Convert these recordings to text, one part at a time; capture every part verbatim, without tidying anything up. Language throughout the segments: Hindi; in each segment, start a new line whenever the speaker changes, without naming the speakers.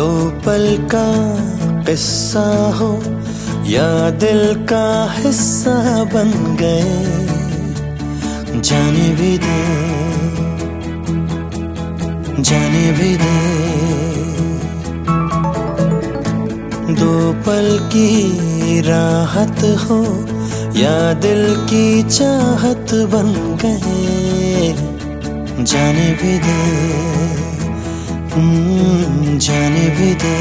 दो पल का किस्सा हो या दिल का हिस्सा बन गए, जाने भी दे, जाने भी दे। दो पल की राहत हो या दिल की चाहत बन गए, जाने भी दे, जाने भी दे।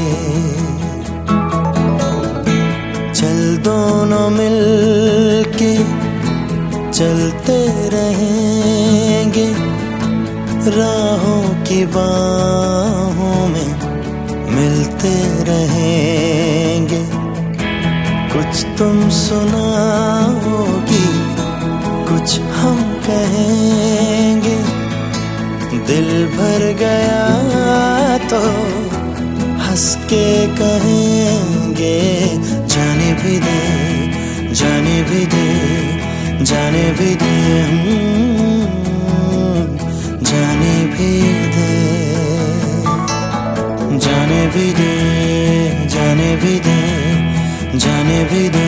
चल दोनों मिल के चलते रहेंगे, राहों की बाहों में मिलते रहेंगे। कुछ तुम सुनाओगी, कुछ हम कहेंगे। दिल भर गया तो हंस के कहेंगे, जाने भी दे, जाने भी दे, जाने भी दे, जाने भी दे, जाने भी दे, जाने भी दे, जाने भी दे,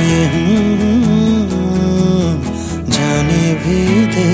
जाने भी दे।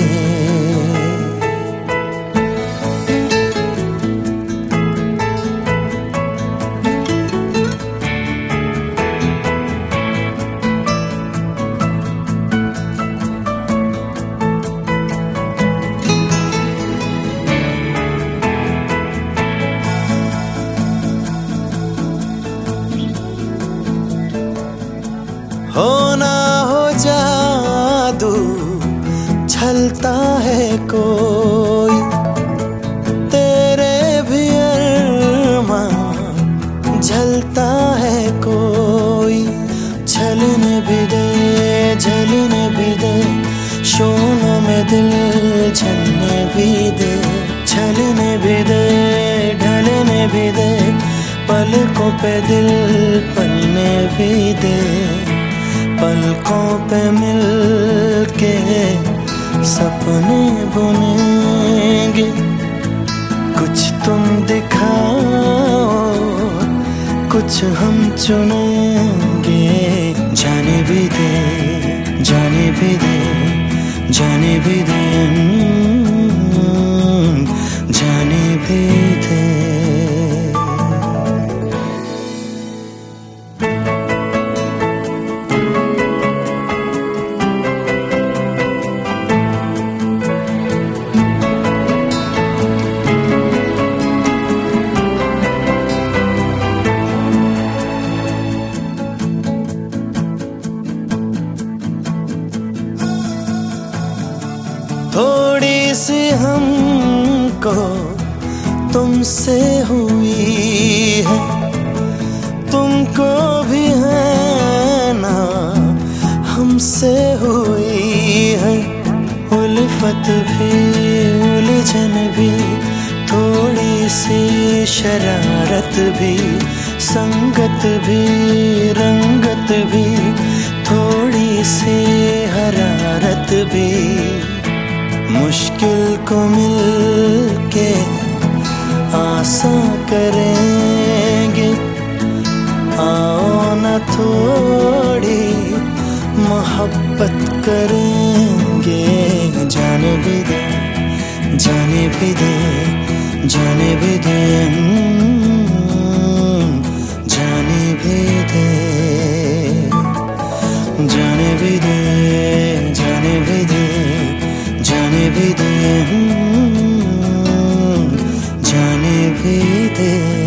हो ना हो जादू, छलता है कोई, तेरे भी अरमां झलता है कोई। छलने भी दे, झलने भी दे, शोलों में दिल झलने भी दे। छलने भी दे, ढलने भी दे, पलकों पे दिल पलने भी दे। पलकों पे मिल के सपने बुनेंगे। कुछ तुम दिखाओ, कुछ हम चुनेंगे। जाने भी दे, जाने भी दे, जाने भी दे, जाने भी दे। थोड़ी सी हमको तुमसे हुई है, तुमको भी है ना हमसे हुई है। उल्फत भी उलझन भी, थोड़ी सी शरारत भी, संगत भी रंगत भी, थोड़ी सी हरारत भी। मुश्किल को मिल के आसान करेंगे। आओ न थोड़ी मोहब्बत करेंगे। जाने भी दे, जाने भी दे, जाने भी दे, जाने भी दे, जाने भी दे, जाने भी दे, जाने भी दे, जाने भी दे।